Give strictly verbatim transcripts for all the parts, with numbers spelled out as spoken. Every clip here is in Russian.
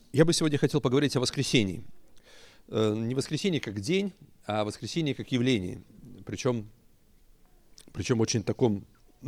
Я бы сегодня хотел поговорить о воскресении. Не воскресенье как день, а воскресенье как явление. Причем, причем очень таком,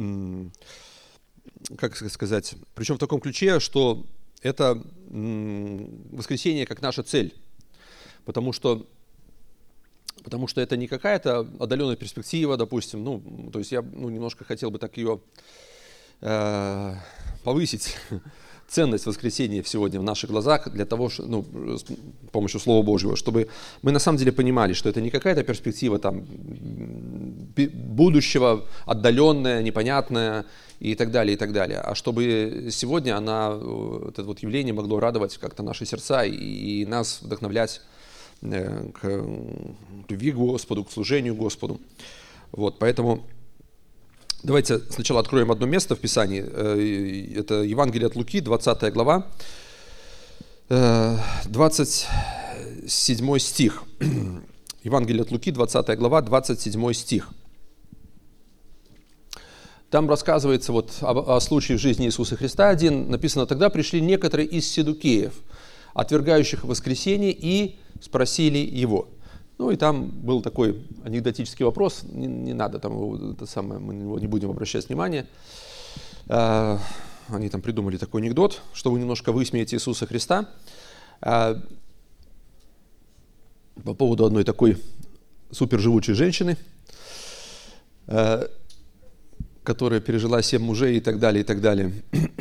как сказать, причем в таком ключе, что это воскресенье как наша цель. Потому что, потому что это не какая-то отдаленная перспектива, допустим. Ну, то есть я ну, немножко хотел бы так ее э, повысить. Ценность воскресения сегодня в наших глазах для того, ну, с помощью Слова Божьего, чтобы мы на самом деле понимали, что это не какая-то перспектива там, будущего, отдаленная, непонятная и так далее, и так далее, а чтобы сегодня она, это вот явление могло радовать как-то наши сердца и нас вдохновлять к любви к Господу, к служению Господу. Вот, поэтому давайте сначала откроем одно место в Писании. Это Евангелие от Луки, двадцатая глава, двадцать седьмой стих. Евангелие от Луки, двадцатая глава, двадцать седьмой стих. Там рассказывается вот о, о случае в жизни Иисуса Христа один. Написано: «Тогда пришли некоторые из седукеев, отвергающих воскресение, и спросили его». Ну и там был такой анекдотический вопрос, не, не надо, там это самое, мы на него не будем обращать внимания. А, они там придумали такой анекдот, чтобы немножко высмеять Иисуса Христа. А, по поводу одной такой суперживучей женщины, а, которая пережила семь мужей и так далее, и так далее.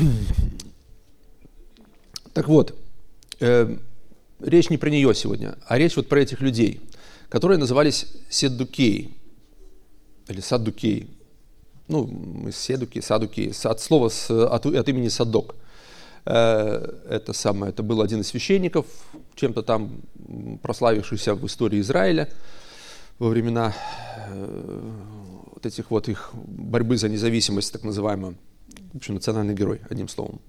Так вот, э, речь не про нее сегодня, а речь вот про этих людей, которые назывались седукеи, или саддукеи. Ну, мы седуки, садуки, от слова, от, от имени Садок. Это самое, это был один из священников, чем-то там прославившийся в истории Израиля во времена вот этих вот их борьбы за независимость, так называемая. В общем, национальный герой, одним словом.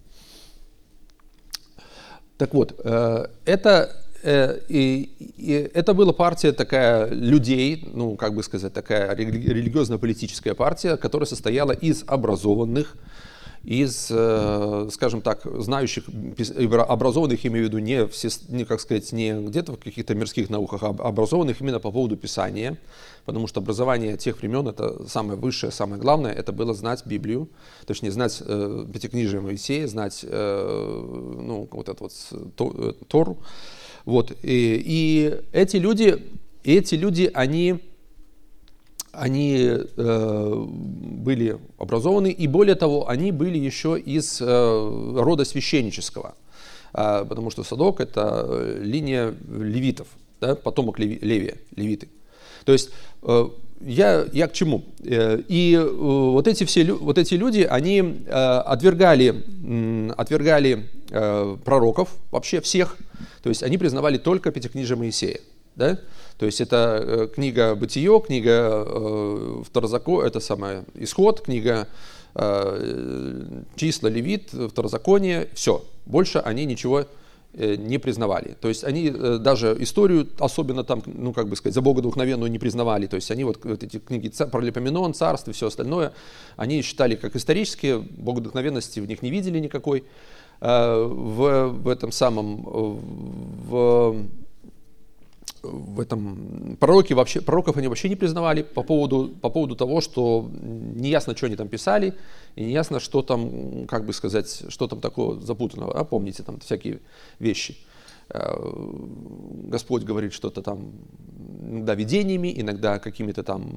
Так вот, это... И, и это была партия такая людей, ну, как бы сказать, такая религиозно-политическая партия, которая состояла из образованных, из, скажем так, знающих, образованных, имею в виду, не, все, не как сказать, не где-то в каких-то мирских науках, а образованных именно по поводу Писания, потому что образование тех времен, это самое высшее, самое главное, это было знать Библию, точнее, знать э, Пятикнижие Моисея, знать, э, ну, вот это вот то, Тору. Вот, и, и эти люди, эти люди, они, они э, были образованы, и более того, они были еще из э, рода священнического, э, потому что Садок – это линия левитов, да, потомок Леви, Левия, левиты. То есть, э, я, я к чему? Э, и э, вот, эти все, вот эти люди, они э, отвергали, э, отвергали э, пророков, вообще всех. То есть они признавали только Пятикнижие Моисея. Да? То есть это э, книга Бытие, книга э, Второзаконие, это самое Исход, книга э, Числа, Левит, Второзаконие. Все. Больше они ничего э, не признавали. То есть они э, даже историю, особенно там, ну как бы сказать, за богодухновенную не признавали. То есть они вот, вот эти книги Паралипоменон, Царств и все остальное, они считали как исторические, богодухновенности в них не видели никакой. В, в этом самом, в, в этом пророки вообще, пророков они вообще не признавали по поводу, по поводу того, что неясно, что они там писали, и неясно, что там, как бы сказать, что там такого запутанного. А помните, там всякие вещи. Господь говорит что-то там иногда видениями, иногда какими-то там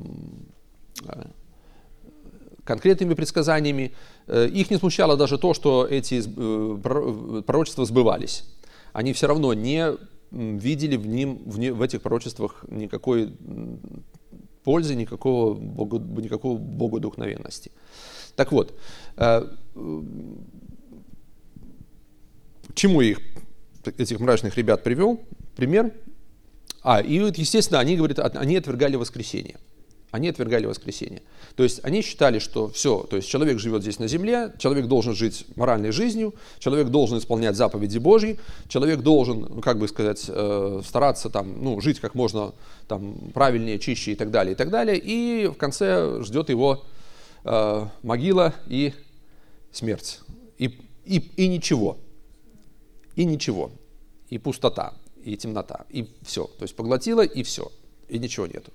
конкретными предсказаниями. Их не смущало даже то, что эти пророчества сбывались. Они все равно не видели в, ним, в, не, в этих пророчествах никакой пользы, никакого, богу, никакого богодухновенности. Так вот, к чему их, этих мрачных ребят привел? Пример. А, и вот, естественно, они, говорят, они отвергали воскресение. Они отвергали воскресение. То есть они считали, что все, то есть человек живет здесь на земле, человек должен жить моральной жизнью, человек должен исполнять заповеди Божьи, человек должен, как бы сказать, стараться там, ну, жить как можно там, правильнее, чище и так далее, и так далее. И в конце ждет его э, могила и смерть. И, и, и ничего. И ничего. и пустота, и темнота, и все. То есть поглотила, и все, и ничего нету.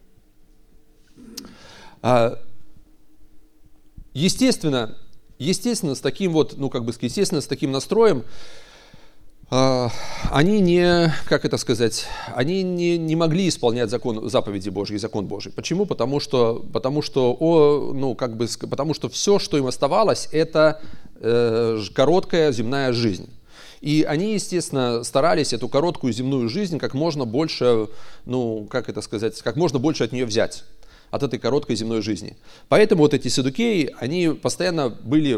Естественно, естественно, с таким вот, ну, как бы, естественно, с таким настроем, э, они не, как это сказать, они не, не могли исполнять закон, заповеди Божьи, закон Божий. Почему? Потому что, потому что, о, ну, как бы, потому что все, что им оставалось, это э, короткая земная жизнь. И они, естественно, старались эту короткую земную жизнь как можно больше, ну, как это сказать, как можно больше от нее взять, от этой короткой земной жизни. Поэтому вот эти саддукеи, они постоянно были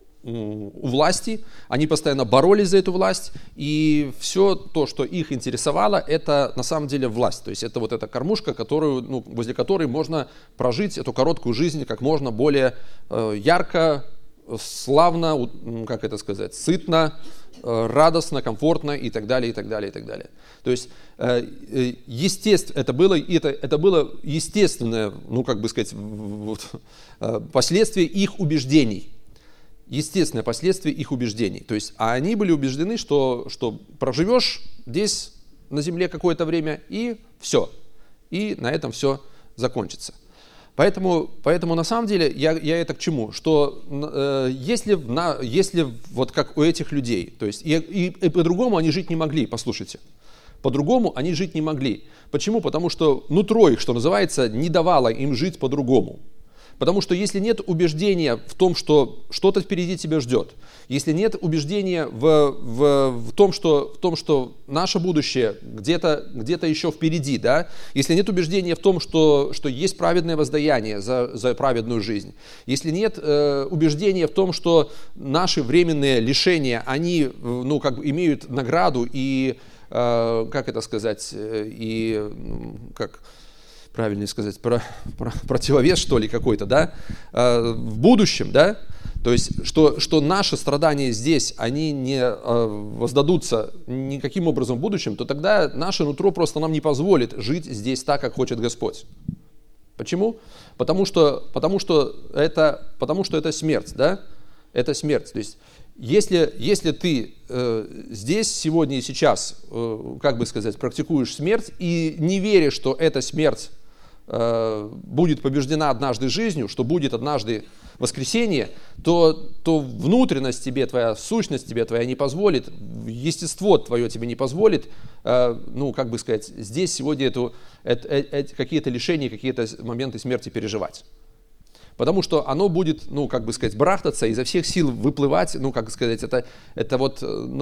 у власти, они постоянно боролись за эту власть, и все то, что их интересовало, это на самом деле власть. То есть это вот эта кормушка, которую, ну, возле которой можно прожить эту короткую жизнь как можно более э, ярко, славно, как это сказать, сытно, радостно, комфортно и так далее, и так далее, и так далее. То есть, естественно, это было, это, это было естественное, ну, как бы сказать, вот, последствие их убеждений. Естественное последствие их убеждений. То есть, а они были убеждены, что, что проживешь здесь на земле какое-то время, и все. И на этом все закончится. Поэтому, поэтому на самом деле я, я это к чему? Что э, если, на, если вот как у этих людей, то есть и, и, и по-другому они жить не могли, послушайте, по-другому они жить не могли. Почему? Потому что нутро их, что называется, не давало им жить по-другому. Потому что если нет убеждения в том, что что-то впереди тебя ждет, если нет убеждения в, в, в, том, что, в том, что наше будущее где-то, где-то еще впереди, да? Если нет убеждения в том, что, что есть праведное воздаяние за, за праведную жизнь, если нет э, убеждения в том, что наши временные лишения, они, ну, как бы имеют награду и, э, как это сказать, и как... правильнее сказать, про, про, противовес, что ли, какой-то, да, э, в будущем, да, то есть, что, что наши страдания здесь, они не э, воздадутся никаким образом в будущем, то тогда наше нутро просто нам не позволит жить здесь так, как хочет Господь. Почему? Потому что, потому что, это, потому что это смерть, да, это смерть, то есть, Если, если ты э, здесь, сегодня и сейчас, э, как бы сказать, практикуешь смерть и не веришь, что эта смерть э, будет побеждена однажды жизнью, что будет однажды воскресение, то, то внутренность тебе, твоя сущность тебе твоя не позволит, естество твое тебе не позволит, э, ну, как бы сказать, здесь сегодня эту, это, это, какие-то лишения, какие-то моменты смерти переживать. Потому что оно будет, ну, как бы сказать, барахтаться, изо всех сил выплывать, ну, как сказать, это, это вот,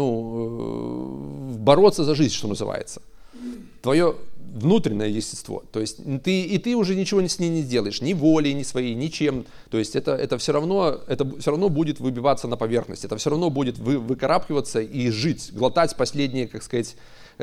ну, бороться за жизнь, что называется. Твое внутреннее естество. То есть ты, и ты уже ничего с ней не сделаешь, ни волей, ни своей, ничем. То есть это, это, все равно, это все равно будет выбиваться на поверхность, это все равно будет вы, выкарабкиваться и жить, глотать последние, как сказать,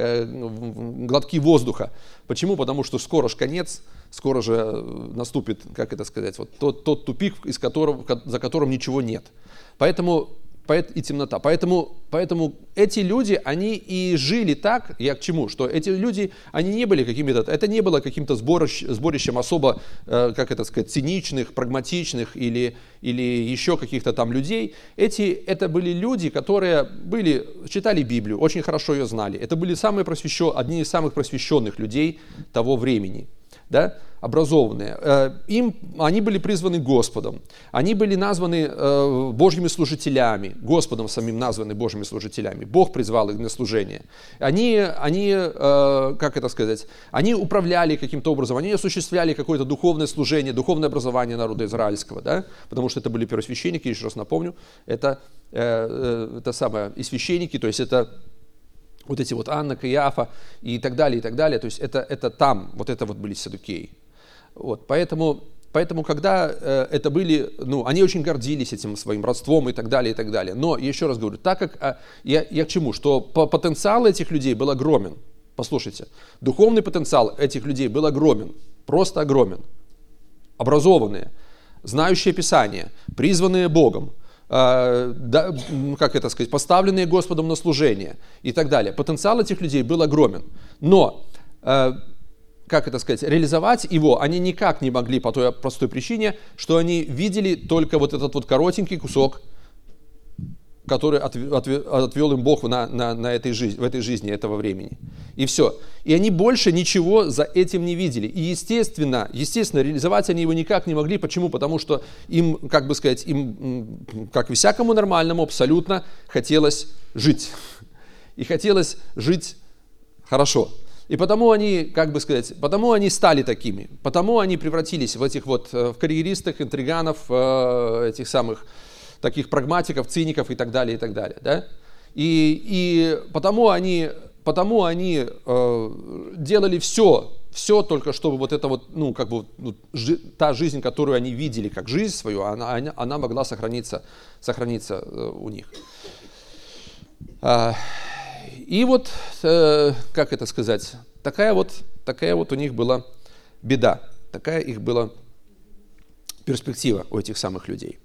глотки воздуха. Почему? Потому что скоро же конец, скоро же наступит, как это сказать, вот тот, тот тупик, из которого, за которым ничего нет. Поэтому и темнота. Поэтому, поэтому эти люди, они и жили так, я к чему, что эти люди, они не были какими-то, это не было каким-то сборищ, сборищем особо, э, как это сказать, циничных, прагматичных или, или еще каких-то там людей. Эти, это были люди, которые были, читали Библию, очень хорошо ее знали. Это были самые просвещенные, одни из самых просвещенных людей того времени. Да, образованные. Им, они были призваны Господом, они были названы э, Божьими служителями, Господом самим названы Божьими служителями, Бог призвал их на служение. Они, они э, как это сказать, они управляли каким-то образом, они осуществляли какое-то духовное служение, духовное образование народа израильского, да, потому что это были первосвященники, еще раз напомню, это, э, это самое, и священники, то есть это вот эти вот Анна, Каиафа и так далее, и так далее. То есть это, это там, вот это вот были саддукеи. Вот, поэтому, поэтому, когда э, это были, ну, они очень гордились этим своим родством и так далее, и так далее. Но, еще раз говорю, так как, а, я, я к чему? Что потенциал этих людей был огромен. Послушайте, духовный потенциал этих людей был огромен, просто огромен. Образованные, знающие Писание, призванные Богом, Да, как это сказать, поставленные Господом на служение и так далее. Потенциал этих людей был огромен. Но, как это сказать, реализовать его они никак не могли по той простой причине, что они видели только вот этот вот коротенький кусок который отвел им Бог на, на, на этой жизни, в этой жизни этого времени. И все. И они больше ничего за этим не видели. И естественно, естественно, реализовать они его никак не могли. Почему? Потому что им, как бы сказать, им, как и всякому нормальному, абсолютно хотелось жить. И хотелось жить хорошо. И потому они, как бы сказать, потому они стали такими. Потому они превратились в этих вот, в карьеристов, интриганов, этих самых таких прагматиков, циников и так далее, и так далее. Да? И, и потому они, потому они э, делали все, все только чтобы вот эта вот, ну, как бы, ну, жи, та жизнь, которую они видели как жизнь свою, она, она могла сохраниться, сохраниться э, у них. А, и вот, э, как это сказать, такая вот, такая вот у них была беда, такая их была перспектива у этих самых людей.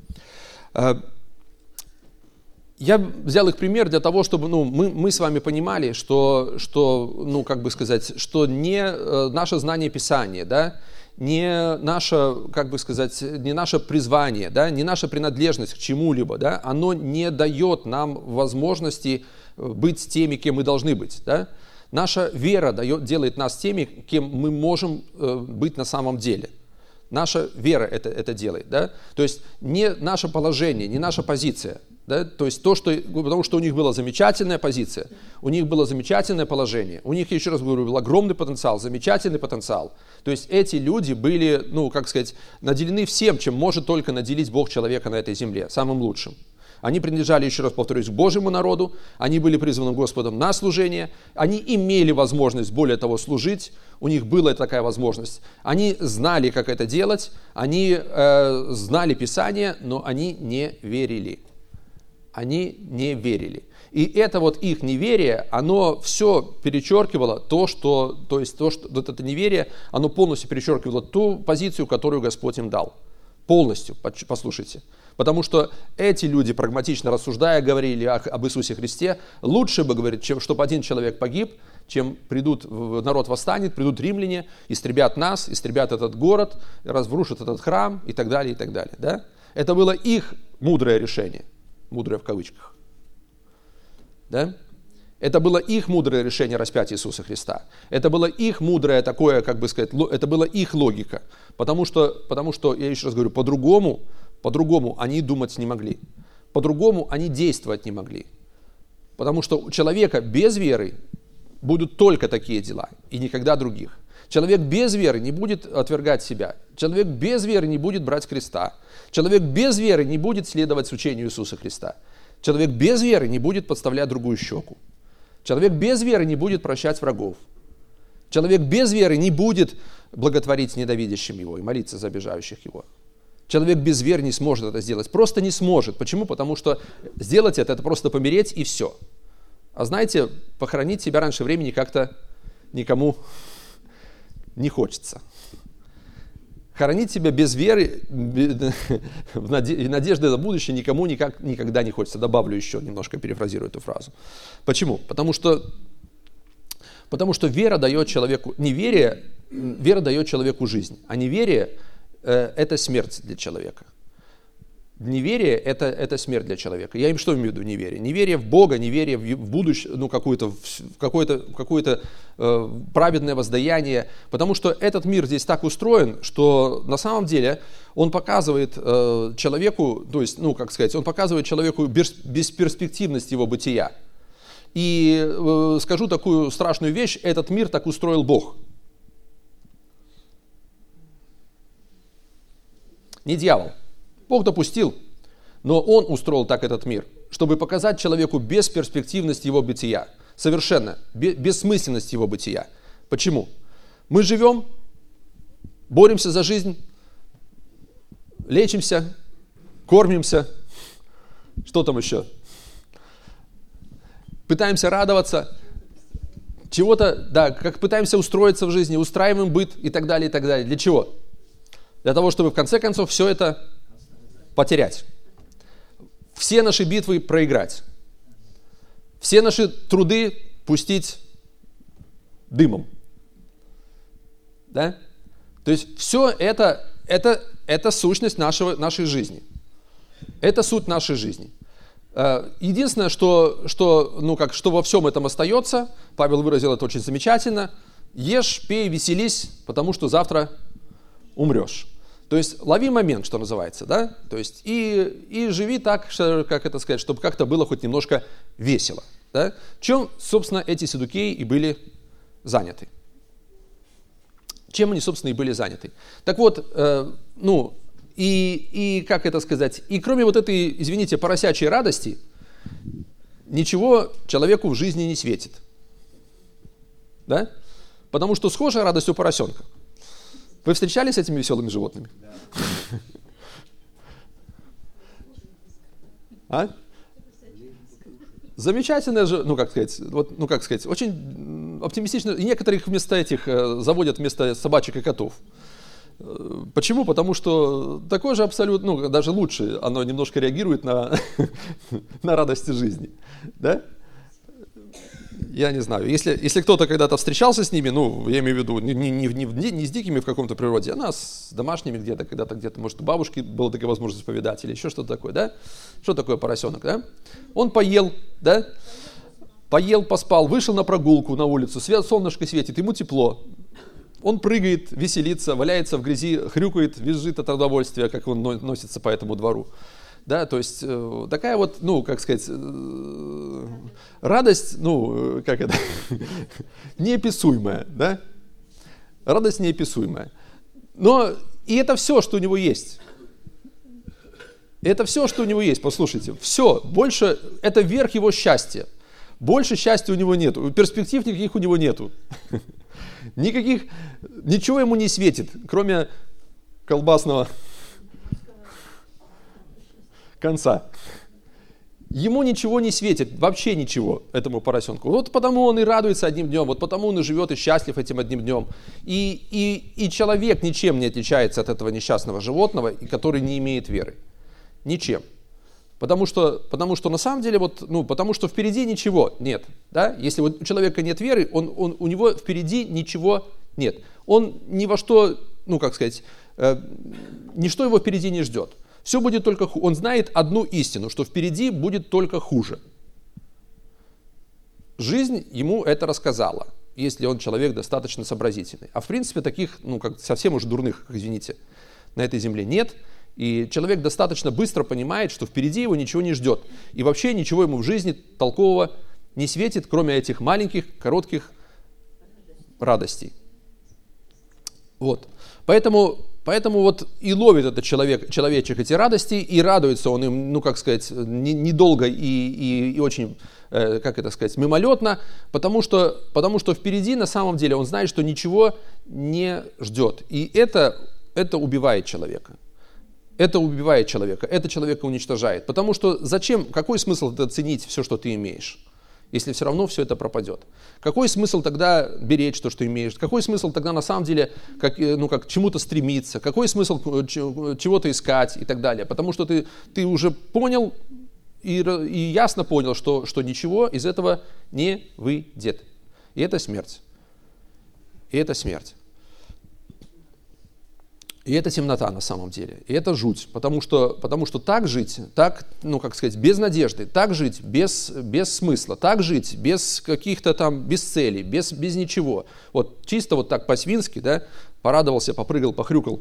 Я взял их пример для того, чтобы ну, мы, мы с вами понимали, что, что, ну, как бы сказать, что не наше знание Писания, да, не наше, как бы сказать, не наше призвание, да, не наша принадлежность к чему-либо, да, оно не дает нам возможности быть теми, кем мы должны быть. Да. Наша вера дает, делает нас теми, кем мы можем быть на самом деле. Наша вера это, это делает, да? То есть не наше положение, не наша позиция, да? То есть то, что, потому что у них была замечательная позиция, у них было замечательное положение, у них, еще раз говорю, был огромный потенциал, замечательный потенциал. То есть эти люди были, ну, как сказать, наделены всем, чем может только наделить Бог человека на этой земле, самым лучшим. Они принадлежали, еще раз повторюсь, к Божьему народу, они были призваны Господом на служение, они имели возможность, более того, служить, у них была такая возможность. Они знали, как это делать, они э, знали Писание, но они не верили. Они не верили. И это вот их неверие, оно все перечеркивало то, что, то есть то, что вот это неверие, оно полностью перечеркивало ту позицию, которую Господь им дал. Полностью, послушайте. Потому что эти люди, прагматично рассуждая, говорили об Иисусе Христе, лучше бы, говорит, чем чтобы один человек погиб, чем придут, народ восстанет, придут римляне, истребят нас, истребят этот город, разрушат этот храм и так далее, и так далее. Да? Это было их мудрое решение, мудрое в кавычках. Да? Это было их мудрое решение распять Иисуса Христа. Это было их мудрое такое, как бы сказать, это была их логика. Потому что, потому что я еще раз говорю, по-другому, по-другому они думать не могли. По-другому они действовать не могли. Потому что у человека без веры будут только такие дела и никогда других. Человек без веры не будет отвергать себя. Человек без веры не будет брать креста. Человек без веры не будет следовать учению Иисуса Христа. Человек без веры не будет подставлять другую щеку. Человек без веры не будет прощать врагов. Человек без веры не будет благотворить ненавидящим его и молиться за обижающих его. Человек без веры не сможет это сделать. Просто не сможет. Почему? Потому что сделать это, это просто помереть и все. А знаете, похоронить себя раньше времени как-то никому не хочется. Хоронить себя без веры и надежды на будущее никому никак, никогда не хочется. Добавлю еще немножко, перефразирую эту фразу. Почему? Потому что, потому что вера дает человеку, неверие, вера дает человеку жизнь, а неверие э, – это смерть для человека. Неверие это, – это смерть для человека. Я им что имею в виду неверие? Неверие в Бога, неверие в будущее, ну, какое-то, в какое-то, какое-то э, праведное воздаяние. Потому что этот мир здесь так устроен, что на самом деле он показывает э, человеку, то есть, ну, как сказать, он показывает человеку бес, бесперспективность его бытия. И э, скажу такую страшную вещь, этот мир так устроил Бог. Не дьявол. Бог допустил, но Он устроил так этот мир, чтобы показать человеку бесперспективность его бытия, совершенно бессмысленность его бытия. Почему? Мы живем, боремся за жизнь, лечимся, кормимся, что там еще? Пытаемся радоваться, чего-то, да, как пытаемся устроиться в жизни, устраиваем быт и так далее, и так далее. Для чего? Для того, чтобы в конце концов все это потерять. Все наши битвы проиграть. Все наши труды пустить дымом. Да? То есть все это, это, это сущность нашего, нашей жизни. Это суть нашей жизни. Единственное, что, что, ну, как, что во всем этом остается, Павел выразил это очень замечательно: ешь, пей, веселись, потому что завтра умрешь. То есть лови момент, что называется, да? То есть и, и живи так, что, как это сказать, чтобы как-то было хоть немножко весело. Да? Чем, собственно, эти саддукеи и были заняты? Чем они, собственно, и были заняты? Так вот, э, ну, и, и как это сказать, и кроме вот этой, извините, поросячьей радости, ничего человеку в жизни не светит. Да? Потому что схожая радость у поросенка. Вы встречались с этими веселыми животными? Да. А? Замечательная же, ну как сказать, вот, ну как сказать, очень оптимистично. И некоторых вместо этих э, заводят вместо собачек и котов. Почему? Потому что такое же абсолютно, ну даже лучше, оно немножко реагирует на, на радости жизни. Да? Я не знаю. Если, если кто-то когда-то встречался с ними, ну, я имею в виду, не, не, не, не с дикими в каком-то природе, а с домашними где-то, когда-то где-то, может, у бабушки была такая возможность повидать, или еще что-то такое, да? Что такое поросенок, да? Он поел, да? Поел, поспал, вышел на прогулку на улицу, свет, солнышко светит, ему тепло. Он прыгает, веселится, валяется в грязи, хрюкает, визжит от удовольствия, как он носится по этому двору. Да, то есть э, такая вот, ну, как сказать, э, радость, ну, э, как это, неописуемая, да? Радость неописуемая. Но и это все, что у него есть. Это все, что у него есть, послушайте. Все, больше, это верх его счастья. Больше счастья у него нету, перспектив никаких у него нету. Никаких, ничего ему не светит, кроме колбасного конца. Ему ничего не светит, вообще ничего, этому поросенку. Вот потому он и радуется одним днем, вот потому он и живет и счастлив этим одним днем. И, и, и человек ничем не отличается от этого несчастного животного, который не имеет веры. Ничем. Потому что, потому что на самом деле, вот, ну, потому что впереди ничего нет. Да? Если вот у человека нет веры, он, он, у него впереди ничего нет. Он ни во что, ну как сказать, э, ничто его впереди не ждет. Все будет только хуже. Он знает одну истину, что впереди будет только хуже. Жизнь ему это рассказала, если он человек достаточно сообразительный. А в принципе таких, ну как совсем уж дурных, извините, на этой земле нет. И человек достаточно быстро понимает, что впереди его ничего не ждет. И вообще ничего ему в жизни толкового не светит, кроме этих маленьких, коротких радостей. Вот. Поэтому, поэтому вот и ловит этот человек, человечек эти радости, и радуется он им, ну как сказать, недолго и, и, и очень, э, как это сказать, мимолетно, потому что, потому что впереди на самом деле он знает, что ничего не ждет. И это, это убивает человека. Это убивает человека, это человека уничтожает. Потому что зачем, какой смысл тогда ценить все, что ты имеешь, если все равно все это пропадет? Какой смысл тогда беречь то, что имеешь? Какой смысл тогда на самом деле как, ну, как, к чему-то стремиться? Какой смысл чего-то искать и так далее? Потому что ты, ты уже понял и, и ясно понял, что, что ничего из этого не выйдет. И это смерть. И это смерть. И это темнота на самом деле, и это жуть, потому что, потому что так жить, так, ну как сказать, без надежды, так жить без, без смысла, так жить без каких-то там, без целей, без, без ничего, вот чисто вот так по-свински, да, порадовался, попрыгал, похрюкал,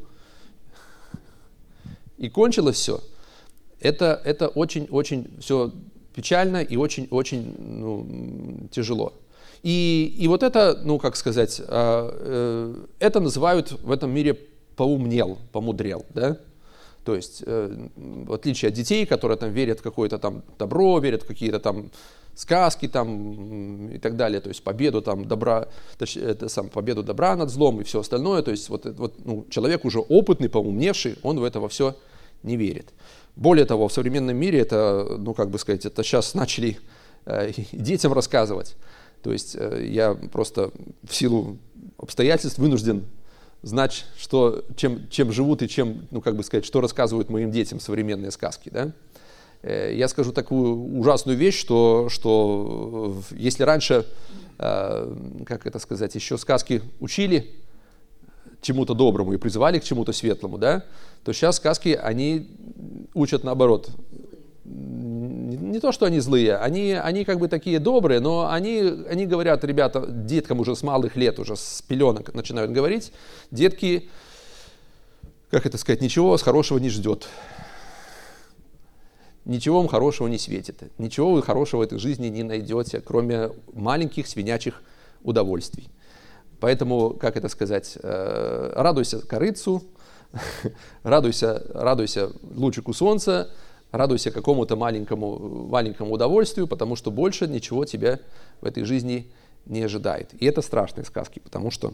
и кончилось все, это, это очень-очень все печально и очень-очень ну, тяжело. И, и вот это, ну как сказать, это называют в этом мире поумнел, помудрел, да? То есть, э, в отличие от детей, которые там верят в какое-то там добро, верят в какие-то там сказки там и так далее, то есть победу там добра, точнее, это сам победу добра над злом и все остальное, то есть вот, вот ну, человек уже опытный, поумневший, он в это во все не верит. Более того, в современном мире это, ну как бы сказать, это сейчас начали э, детям рассказывать. То есть э, я просто в силу обстоятельств вынужден знать, что, чем, чем живут и чем, ну, как бы сказать, что рассказывают моим детям современные сказки. Да? Я скажу такую ужасную вещь, что, что если раньше, как это сказать, еще сказки учили чему-то доброму и призывали к чему-то светлому, да, то сейчас сказки, они учат наоборот. не то, что они злые, они, они как бы такие добрые, но они, они говорят, ребята, деткам уже с малых лет, уже с пеленок начинают говорить, детки, как это сказать, ничего вас хорошего не ждет. Ничего вам хорошего не светит. Ничего вы хорошего в этой жизни не найдете, кроме маленьких свинячьих удовольствий. Поэтому, как это сказать, радуйся корыцу, радуйся, радуйся лучику солнца, радуйся какому-то маленькому, маленькому удовольствию, потому что больше ничего тебя в этой жизни не ожидает. И это страшные сказки, потому что,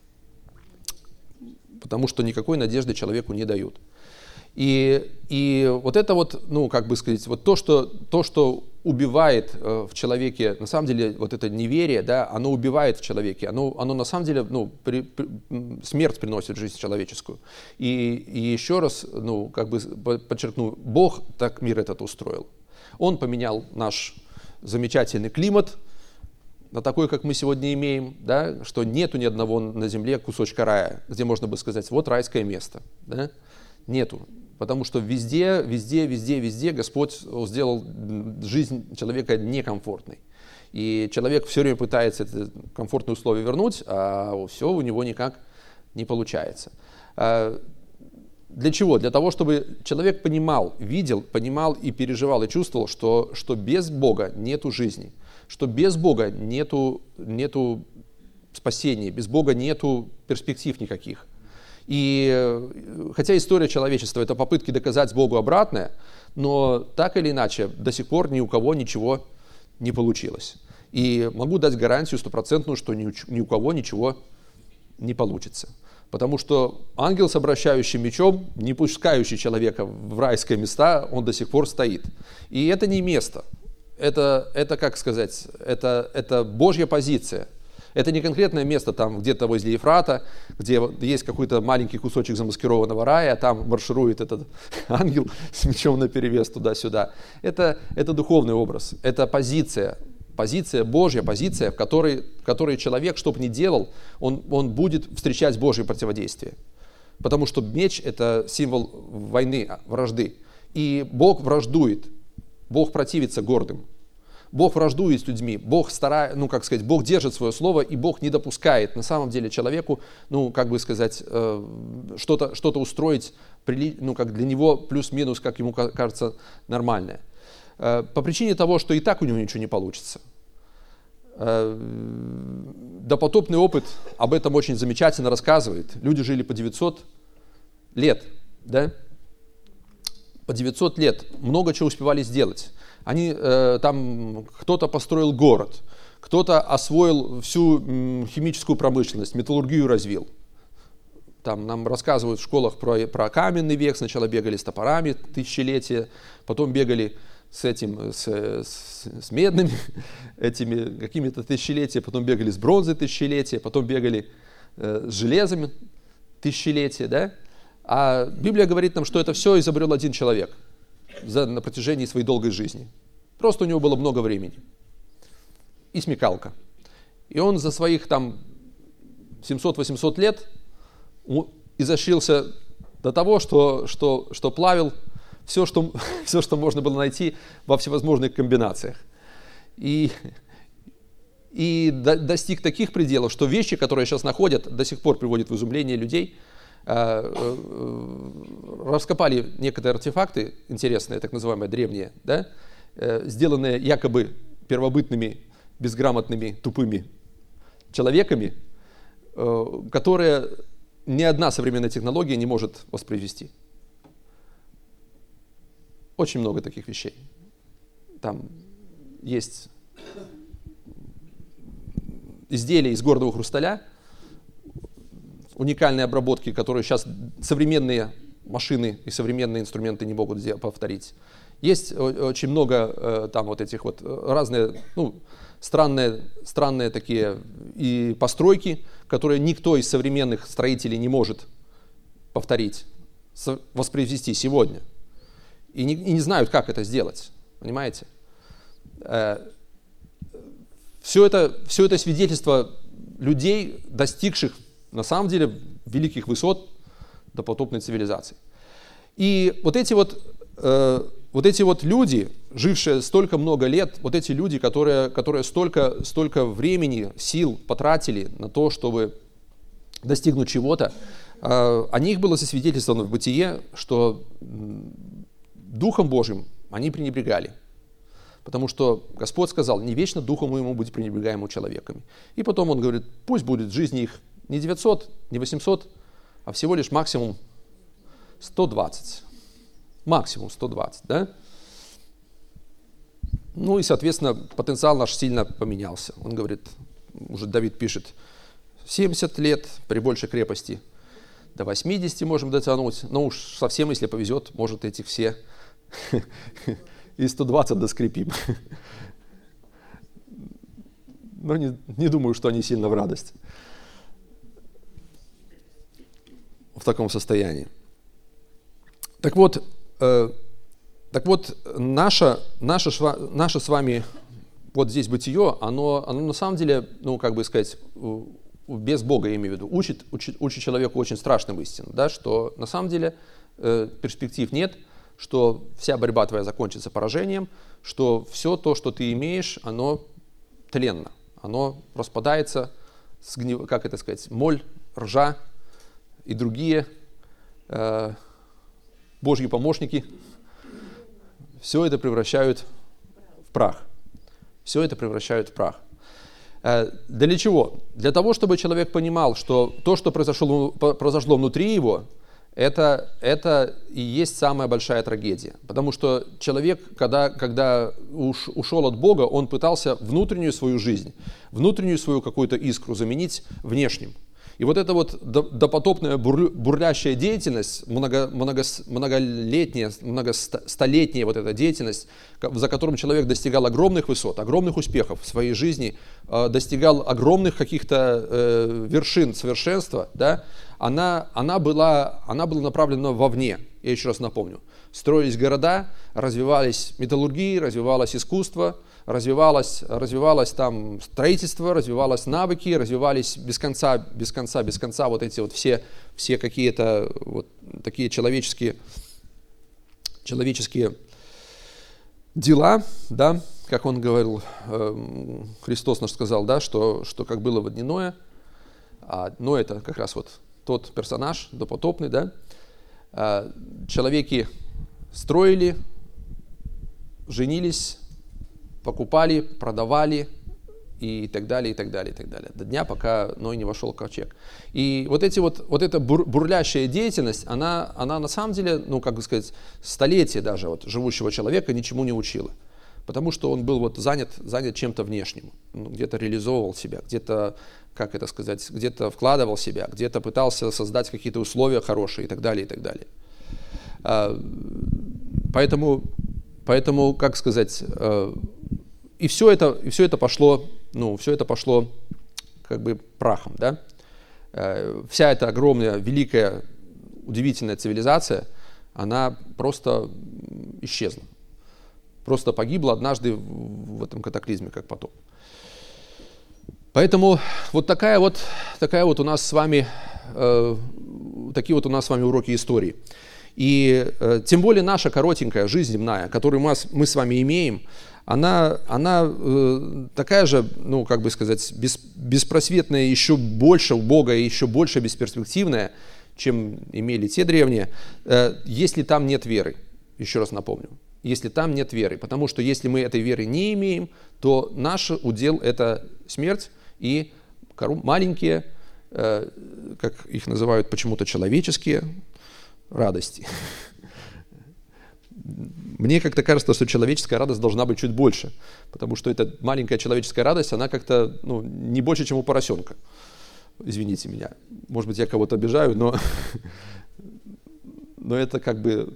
потому что никакой надежды человеку не дают. И, и вот это вот, ну, как бы сказать, вот то, что, то, что убивает э, в человеке, на самом деле, вот это неверие, да, оно убивает в человеке, оно, оно на самом деле, ну, при, при, смерть приносит в жизнь человеческую. И, и еще раз, ну, как бы подчеркну, Бог так мир этот устроил. Он поменял наш замечательный климат на такой, как мы сегодня имеем, да, что нету ни одного на земле кусочка рая, где можно бы сказать, вот райское место, да, нету. Потому что везде, везде, везде, везде Господь сделал жизнь человека некомфортной. И человек все время пытается эти комфортные условия вернуть, а все у него никак не получается. Для чего? Для того, чтобы человек понимал, видел, понимал и переживал, и чувствовал, что, что без Бога нету жизни, что без Бога нету, нету спасения, без Бога нету перспектив никаких. И хотя история человечества – это попытки доказать Богу обратное, но так или иначе до сих пор ни у кого ничего не получилось. И могу дать гарантию стопроцентную, что ни у, ни у кого ничего не получится. Потому что ангел с обращающим мечом, не пускающий человека в райские места, он до сих пор стоит. И это не место, это, это как сказать, это, это Божья позиция. Это не конкретное место там где-то возле Ефрата, где есть какой-то маленький кусочек замаскированного рая, а там марширует этот ангел с мечом наперевес туда-сюда. Это, это духовный образ, это позиция, позиция Божья, позиция, в которой, в которой человек, что бы ни делал, он, он будет встречать Божье противодействие. Потому что меч – это символ войны, вражды. И Бог враждует, Бог противится гордым. Бог враждует с людьми, Бог старает, ну, как сказать, Бог держит свое слово, и Бог не допускает на самом деле человеку, ну, как бы сказать, э, что-то, что-то устроить, ну, как для него плюс-минус, как ему кажется, нормальное. Э, по причине того, что и так у него ничего не получится. Э, допотопный опыт об этом очень замечательно рассказывает. Люди жили по девятьсот лет, да? По девятьсот лет много чего успевали сделать. Они, э, там кто-то построил город, кто-то освоил всю м, химическую промышленность, металлургию развил. Там нам рассказывают в школах про, про каменный век, сначала бегали с топорами тысячелетия, потом бегали с этим, с, с, с медными этими какими-то тысячелетия, потом бегали с бронзой тысячелетия, потом бегали э, с железом тысячелетия, да? А Библия говорит нам, что это все изобрел один человек за, на протяжении своей долгой жизни. Просто у него было много времени. И смекалка. И он за своих там семьсот-восемьсот лет изощрился до того, что, что, что плавил все что, все, что можно было найти во всевозможных комбинациях. И, и до, достиг таких пределов, что вещи, которые сейчас находят, до сих пор приводят в изумление людей. Раскопали некоторые артефакты интересные, так называемые древние, да, сделанные якобы первобытными, безграмотными, тупыми человеками, которые ни одна современная технология не может воспроизвести. Очень много таких вещей. Там есть изделия из горного хрусталя, уникальные обработки, которые сейчас современные машины и современные инструменты не могут повторить. Есть очень много там вот этих вот разные, ну, странные, странные такие и постройки, которые никто из современных строителей не может повторить, воспроизвести сегодня. И не, и не знают, как это сделать. Понимаете? Все это, все это свидетельство людей, достигших на самом деле великих высот допотопной цивилизации. И вот эти вот, э, вот эти вот люди, жившие столько много лет, вот эти люди, которые, которые столько, столько времени, сил потратили на то, чтобы достигнуть чего-то, о них было засвидетельствовано в Бытие, что Духом Божьим они пренебрегали. Потому что Господь сказал, не вечно Духом Моему быть пренебрегаемым человеками. И потом Он говорит, пусть будет жизнь их не девятьсот, не восемьсот, а всего лишь максимум сто двадцать. Максимум сто двадцать, да? Ну и, соответственно, потенциал наш сильно поменялся. Он говорит, уже Давид пишет, семьдесят лет при большей крепости, до восьмидесяти можем дотянуть, но уж совсем, если повезет, может этих все и сто двадцать доскрепим. Но не, не думаю, что они сильно в радость в таком состоянии. Так вот, э, так вот наше, наше, наше с вами вот здесь бытие, оно, оно на самом деле, ну, как бы сказать, без Бога, я имею в виду, учит, учит, учит человеку очень страшным истинам, да, что на самом деле э, перспектив нет, что вся борьба твоя закончится поражением, что все то, что ты имеешь, оно тленно, оно распадается, сгнив, как это сказать, моль, ржа и другие э, Божьи помощники, все это превращают в прах. Все это превращают в прах. Для чего? Для того, чтобы человек понимал, что то, что произошло, произошло внутри его, это, это и есть самая большая трагедия. Потому что человек, когда, когда уш, ушел от Бога, он пытался внутреннюю свою жизнь, внутреннюю свою какую-то искру заменить внешним. И вот эта вот допотопная бурлящая деятельность, много, много, многолетняя, многостолетняя вот эта деятельность, за которым человек достигал огромных высот, огромных успехов в своей жизни, достигал огромных каких-то э, вершин совершенства, да, она, она, была, она была направлена вовне. Я еще раз напомню. Строились города, развивались металлургии, развивалось искусство, развивалось, развивалось там строительство, развивалось навыки, развивались без конца, без конца, без конца вот эти вот все, все какие-то вот такие человеческие, человеческие дела, да, как он говорил, Христос наш сказал, да, что, что как было водяное, а Ной это как раз вот тот персонаж допотопный, да, человеки строили, женились, покупали, продавали и так далее, и так далее, и так далее. До дня, пока Ной не вошел в ковчег. И вот, эти вот, вот эта бур, бурлящая деятельность, она, она на самом деле, ну, как бы сказать, столетия даже вот, живущего человека ничему не учила. Потому что он был вот занят, занят чем-то внешним. Ну, где-то реализовывал себя, где-то, как это сказать, где-то вкладывал себя, где-то пытался создать какие-то условия хорошие и так далее, и так далее. Поэтому, поэтому как сказать, и все это, и все это пошло, ну, все это пошло как бы прахом, да. Вся эта огромная, великая, удивительная цивилизация, она просто исчезла. Просто погибла однажды в этом катаклизме, как потоп. Поэтому вот такая вот, такая вот у нас с вами, э, такие вот у нас с вами уроки истории. И э, тем более наша коротенькая жизнь земная, которую мы, мы с вами имеем, она, она э, такая же, ну, как бы сказать, бес, беспросветная, еще больше у Бога и еще больше бесперспективная, чем имели те древние, э, если там нет веры. Еще раз напомню. Если там нет веры. Потому что если мы этой веры не имеем, то наш удел – это смерть и маленькие, э, как их называют почему-то, человеческие радости. Мне как-то кажется, что человеческая радость должна быть чуть больше. Потому что эта маленькая человеческая радость, она как-то, ну, не больше, чем у поросенка. Извините меня. Может быть, я кого-то обижаю, но, но это как бы...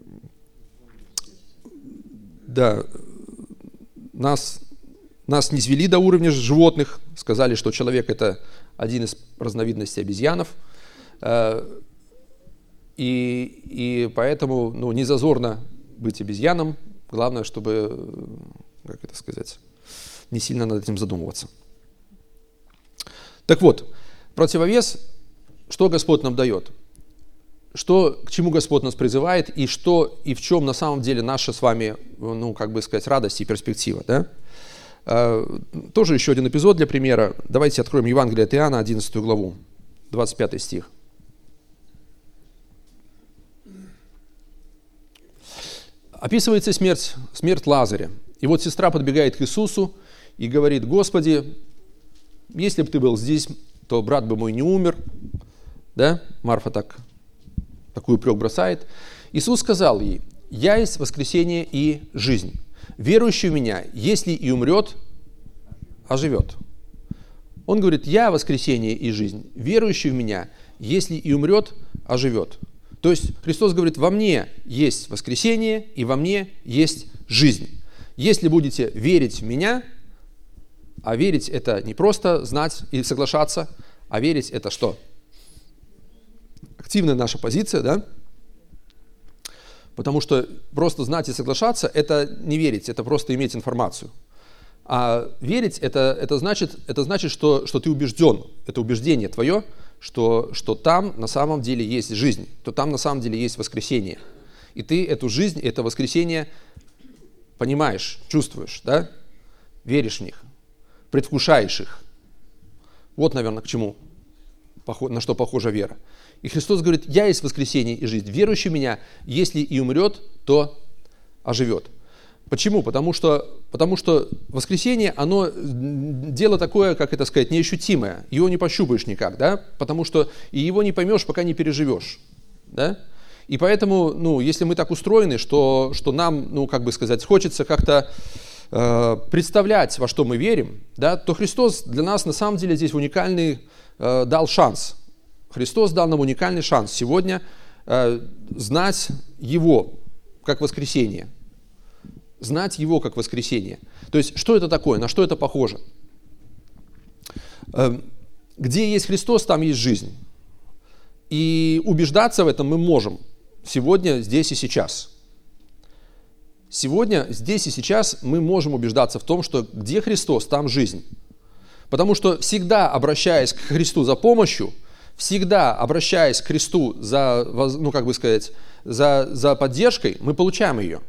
Да, нас, нас не свели до уровня животных, сказали, что человек – это один из разновидностей обезьянов, и, и поэтому, ну, не зазорно быть обезьяном, главное, чтобы, как это сказать, не сильно над этим задумываться. Так вот, противовес, что Господь нам дает? что, к чему Господь нас призывает, и, что, и в чем на самом деле наша с вами, ну, как бы сказать, радость и перспектива. Да? Тоже еще один эпизод для примера. Давайте откроем Евангелие от Иоанна, одиннадцатую главу, двадцать пятый стих. Описывается смерть, смерть Лазаря. И вот сестра подбегает к Иисусу и говорит: «Господи, если бы ты был здесь, то брат бы мой не умер». Да? Марфа так, такой упрек бросает. Иисус сказал ей: «Я есть воскресение и жизнь. Верующий в Меня, если и умрет, оживет». Он говорит: «Я воскресение и жизнь. Верующий в Меня, если и умрет, оживет». То есть Христос говорит: во мне есть воскресение и во мне есть жизнь. Если будете верить в Меня, а верить это не просто знать и соглашаться, а верить это что? Активная наша позиция, да? Потому что просто знать и соглашаться – это не верить, это просто иметь информацию. А верить это, – это значит, это значит что, что ты убежден, это убеждение твое, что, что там на самом деле есть жизнь, что там на самом деле есть воскресение. И ты эту жизнь, это воскресение понимаешь, чувствуешь, да? Веришь в них, предвкушаешь их. Вот, наверное, к чему, на что похожа вера. И Христос говорит: «Я есть воскресение и жизнь. Верующий в Меня, если и умрет, то оживет». Почему? Потому что, потому что воскресение, оно дело такое, как это сказать, неощутимое. Его не пощупаешь никак, да? Потому что и его не поймешь, пока не переживешь, да? И поэтому, ну, если мы так устроены, что, что нам, ну, как бы сказать, хочется как-то э, представлять, во что мы верим, да, то Христос для нас на самом деле здесь уникальный э, дал шанс. Христос дал нам уникальный шанс сегодня э, знать Его как воскресение. Знать Его как воскресение. То есть, что это такое, на что это похоже? Э, где есть Христос, там есть жизнь. И убеждаться в этом мы можем сегодня, здесь и сейчас. Сегодня, здесь и сейчас мы можем убеждаться в том, что где Христос, там жизнь. Потому что всегда, обращаясь к Христу за помощью, всегда обращаясь к Христу за, ну, как бы сказать, за, за поддержкой, мы получаем ее.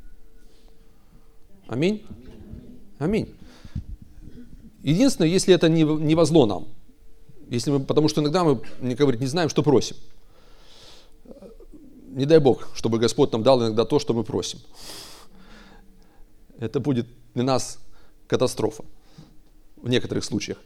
Аминь? Аминь. Единственное, если это не, не во зло нам. Если мы, потому что иногда мы, как говорит, не знаем, что просим. Не дай Бог, чтобы Господь нам дал иногда то, что мы просим. Это будет для нас катастрофа в некоторых случаях.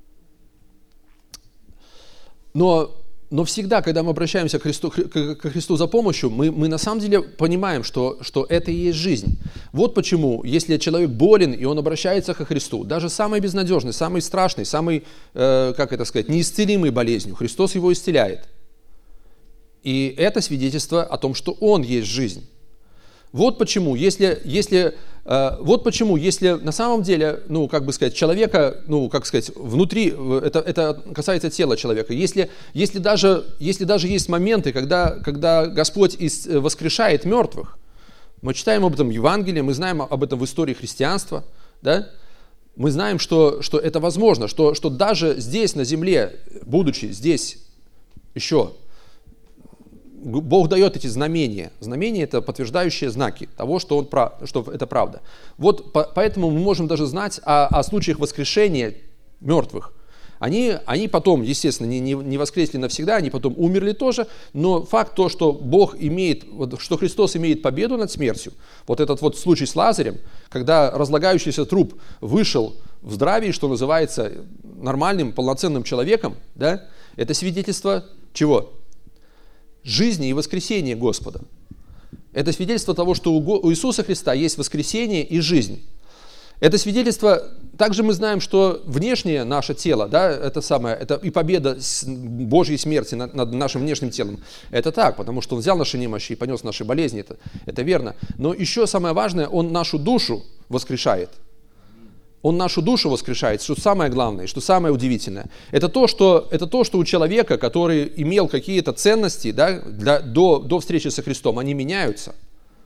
Но, но всегда, когда мы обращаемся к Христу, к, к Христу за помощью, мы, мы на самом деле понимаем, что, что это и есть жизнь. Вот почему, если человек болен, и он обращается ко Христу, даже самый безнадежный, самый страшный, самый, э, как это сказать, неисцелимый болезнью, Христос его исцеляет. И это свидетельство о том, что Он есть жизнь. Вот почему, если, если, э, вот почему, если на самом деле, ну, как бы сказать, человека, ну, как сказать, внутри, это, это касается тела человека, если, если, даже, если даже есть моменты, когда, когда Господь ис, воскрешает мертвых, мы читаем об этом в Евангелии, мы знаем об этом в истории христианства, да? Мы знаем, что, что это возможно, что, что даже здесь, на земле, будучи здесь еще, Бог дает эти знамения. Знамения – это подтверждающие знаки того, что, он, что это правда. Вот по, поэтому мы можем даже знать о, о случаях воскрешения мертвых. Они, они потом, естественно, не, не, не воскресли навсегда, они потом умерли тоже, но факт то, что Бог имеет, что Христос имеет победу над смертью, вот этот вот случай с Лазарем, когда разлагающийся труп вышел в здравии, что называется, нормальным, полноценным человеком, да, это свидетельство чего? Жизни и воскресения Господа. Это свидетельство того, что у Иисуса Христа есть воскресение и жизнь. Это свидетельство, также мы знаем, что внешнее наше тело, да, это самое, это и победа Божьей смерти над, над нашим внешним телом. Это так, потому что Он взял наши немощи и понес наши болезни, это, это верно. Но еще самое важное, Он нашу душу воскрешает. Он нашу душу воскрешает, что самое главное, что самое удивительное. Это то, что, это то, что у человека, который имел какие-то ценности, да, для, до, до встречи со Христом, они меняются.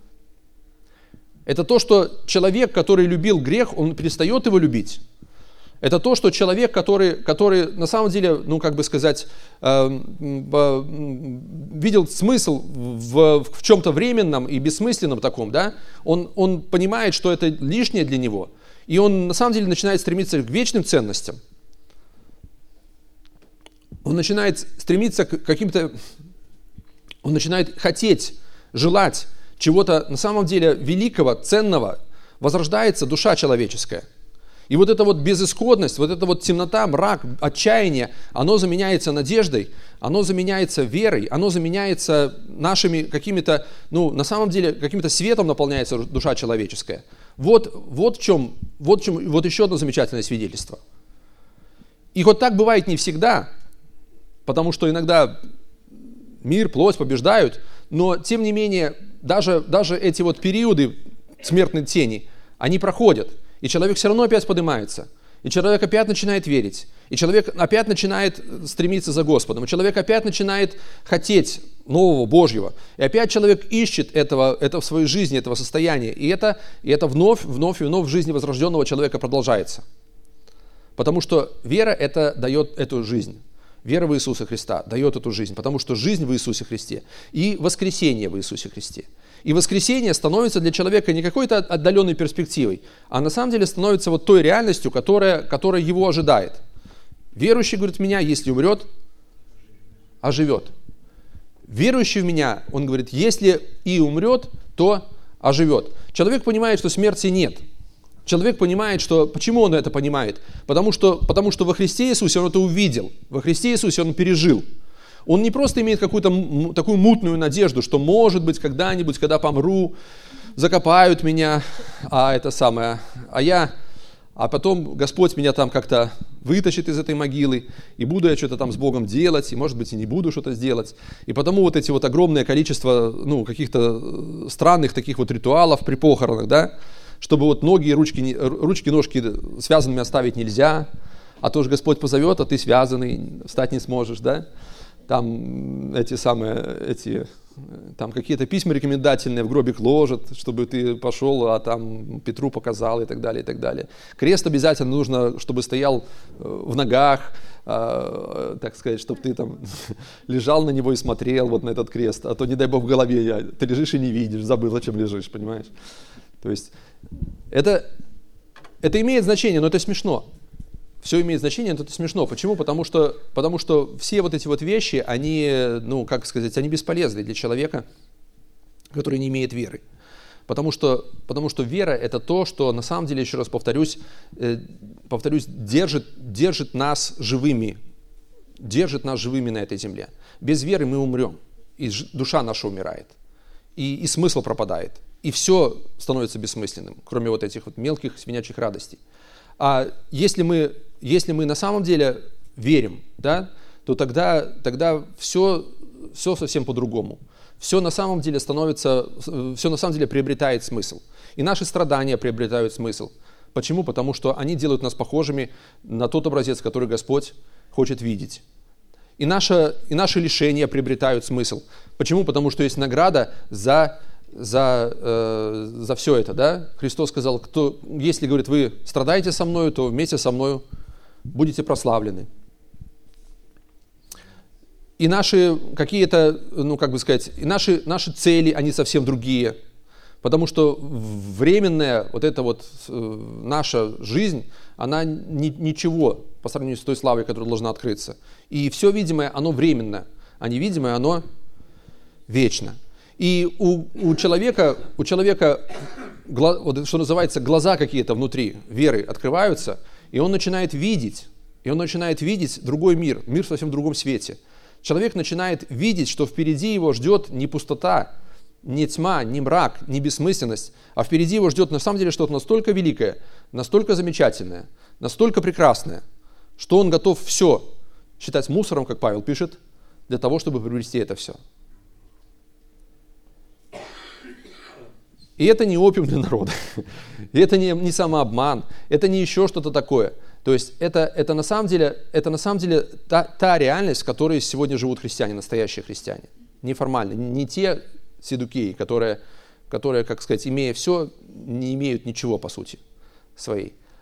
Это то, что человек, который любил грех, он перестает его любить. Это то, что человек, который, который на самом деле, ну, как бы сказать, э, э, видел смысл в, в чем-то временном и бессмысленном таком, да, он, он понимает, что это лишнее для него, и он на самом деле начинает стремиться к вечным ценностям. Он начинает стремиться к каким-то, он начинает хотеть, желать чего-то на самом деле великого, ценного, возрождается душа человеческая. И вот эта вот безысходность, вот эта вот темнота, мрак, отчаяние, оно заменяется надеждой, оно заменяется верой, оно заменяется нашими какими-то, ну, на самом деле, каким-то светом наполняется душа человеческая. Вот, вот в чем, вот в чем, вот еще одно замечательное свидетельство. И вот так бывает не всегда, потому что иногда мир, плоть побеждают, но тем не менее, даже, даже эти вот периоды смертной тени, они проходят. И человек все равно опять поднимается. И человек опять начинает верить. И человек опять начинает стремиться за Господом. И человек опять начинает хотеть нового, Божьего. И опять человек ищет этого, это в своей жизни, этого состояния. И это, и это вновь, вновь и вновь в жизни возрожденного человека продолжается. Потому что вера это дает эту жизнь. Вера в Иисуса Христа дает эту жизнь. Потому что жизнь в Иисусе Христе и воскресение в Иисусе Христе. И воскресение становится для человека не какой-то отдаленной перспективой, а на самом деле становится вот той реальностью, которая, которая его ожидает. Верующий, говорит, в меня, если умрет, оживет. Верующий в меня, он говорит, если и умрет, то оживет. Человек понимает, что смерти нет. Человек понимает, что... Почему он это понимает? Потому что, потому что во Христе Иисусе он это увидел. Во Христе Иисусе он пережил. Он не просто имеет какую-то такую мутную надежду, что может быть когда-нибудь, когда помру, закопают меня, а это самое, а я, а потом Господь меня там как-то вытащит из этой могилы, и буду я что-то там с Богом делать, и может быть и не буду что-то сделать. И потому вот эти вот огромное количество, ну, каких-то странных таких вот ритуалов при похоронах, да, чтобы вот ноги и ручки, ручки, ножки связанными оставить нельзя, а то же Господь позовет, а ты связанный, встать не сможешь, да. Там эти самые, эти, там какие-то письма рекомендательные в гробик ложат, чтобы ты пошел, а там Петру показал и так далее, и так далее. Крест обязательно нужно, чтобы стоял в ногах, э, так сказать, чтобы ты там лежал на него и смотрел вот на этот крест, а то, не дай Бог, в голове я, ты лежишь и не видишь, забыл, о чем лежишь, понимаешь? То есть это, это имеет значение, но это смешно. Все имеет значение, но это смешно. Почему? Потому что, потому что все вот эти вот вещи, они, ну, как сказать, они бесполезны для человека, который не имеет веры. Потому что, потому что вера – это то, что на самом деле, еще раз повторюсь, э, повторюсь, держит, держит нас живыми, держит нас живыми на этой земле. Без веры мы умрем, и душа наша умирает, и, и смысл пропадает, и все становится бессмысленным, кроме вот этих вот мелких свинячьих радостей. А если мы, если мы на самом деле верим, да, то тогда, тогда все, все совсем по-другому. Все на самом деле становится, все на самом деле приобретает смысл. И наши страдания приобретают смысл. Почему? Потому что они делают нас похожими на тот образец, который Господь хочет видеть. И, наше, и наши лишения приобретают смысл. Почему? Потому что есть награда за... За, э, за все это, да? Христос сказал, кто, если, говорит, вы страдаете со мною, то вместе со мною будете прославлены. И наши какие-то, ну, как бы сказать, и наши, наши цели, они совсем другие. Потому что временная вот эта вот э, наша жизнь, она ни, ничего по сравнению с той славой, которая должна открыться. И все видимое, оно временно, а невидимое, оно вечно. И у, у человека, у человека вот, что называется, глаза какие-то внутри веры открываются, и он начинает видеть, и он начинает видеть другой мир, мир в совсем другом свете. Человек начинает видеть, что впереди его ждет не пустота, не тьма, не мрак, не бессмысленность, а впереди его ждет на самом деле что-то настолько великое, настолько замечательное, настолько прекрасное, что он готов все считать мусором, как Павел пишет, для того, чтобы приобрести это все. И это не опиум для народа, и это не, не самообман, это не еще что-то такое. То есть это, это на самом деле, это на самом деле та, та реальность, в которой сегодня живут христиане, настоящие христиане. Неформально, не те седукеи, которые, которые, как сказать, имея все, не имеют ничего по сути своей.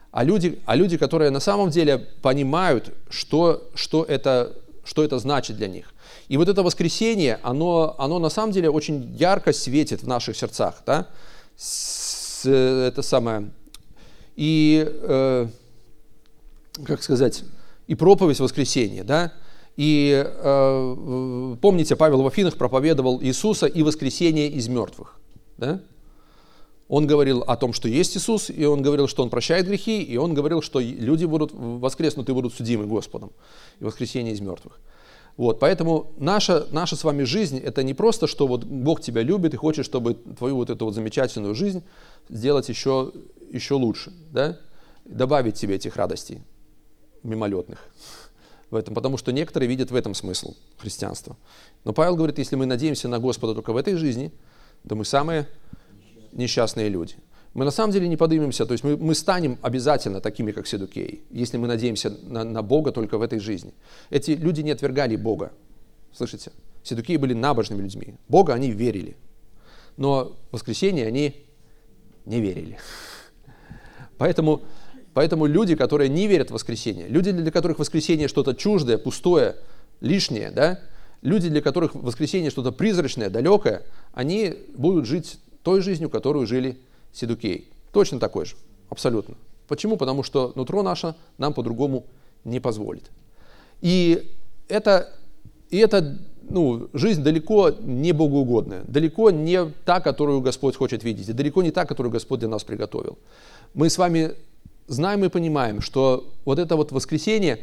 А люди, а люди, которые на самом деле понимают, что, что, это, что это значит для них. И вот это воскресение, оно, оно на самом деле очень ярко светит в наших сердцах. Да? С, это самое. И, э, как сказать, и проповедь воскресения. Да? И э, помните, Павел в Афинах проповедовал Иисуса и воскресение из мертвых. Да? Он говорил о том, что есть Иисус, и он говорил, что Он прощает грехи, и он говорил, что люди будут воскреснуты и будут судимы Господом, и воскресение из мертвых. Вот, поэтому наша, наша с вами жизнь, это не просто, что вот Бог тебя любит и хочет, чтобы твою вот эту вот замечательную жизнь сделать еще, еще лучше, да? Добавить тебе этих радостей мимолетных в этом, потому что некоторые видят в этом смысл христианства. Но Павел говорит, если мы надеемся на Господа только в этой жизни, то мы самые несчастные люди. Мы на самом деле не поднимемся, то есть мы, мы станем обязательно такими, как Саддукеи, если мы надеемся на, на Бога только в этой жизни. Эти люди не отвергали Бога, слышите? Саддукеи были набожными людьми. Бога они верили, но в воскресение они не верили. Поэтому, поэтому люди, которые не верят в воскресение, люди, для которых воскресение что-то чуждое, пустое, лишнее, да? Люди, для которых воскресение что-то призрачное, далекое, они будут жить той жизнью, которую жили Саддукеи. Точно такой же, абсолютно. Почему? Потому что нутро наше нам по-другому не позволит. И это, и это ну, жизнь далеко не богоугодная, далеко не та, которую Господь хочет видеть, и далеко не та, которую Господь для нас приготовил. Мы с вами знаем и понимаем, что вот это вот воскресение,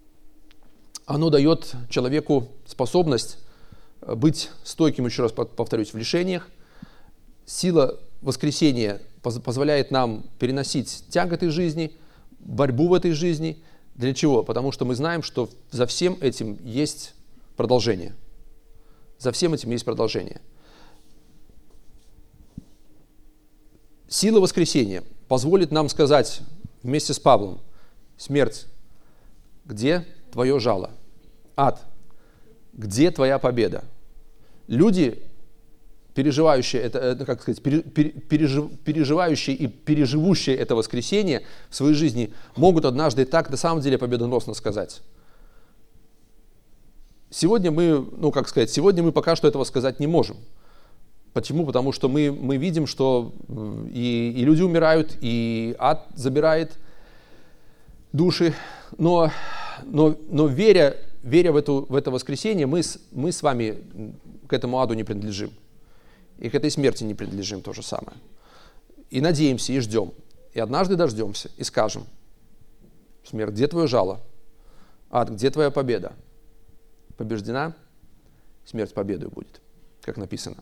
оно дает человеку способность быть стойким, еще раз повторюсь, в лишениях. Сила воскресения позволяет нам переносить тяготы жизни, борьбу в этой жизни. Для чего? Потому что мы знаем, что за всем этим есть продолжение. За всем этим есть продолжение. Сила воскресения позволит нам сказать вместе с Павлом: смерть, где твое жало? Ад, где твоя победа? Люди, переживающие это, как сказать, пережив, переживающие и переживущие это воскресение в своей жизни, могут однажды так на самом деле победоносно сказать. Сегодня мы, ну как сказать, сегодня мы пока что этого сказать не можем. Почему? Потому что мы, мы видим, что и, и люди умирают, и ад забирает души, но, но, но веря, веря в, эту, в это воскресение, мы, мы с вами к этому аду не принадлежим. И к этой смерти не принадлежим то же самое. И надеемся, и ждем. И однажды дождемся, и скажем: смерть, где твое жало? Ад, где твоя победа? Побеждена, смерть победой будет, как написано.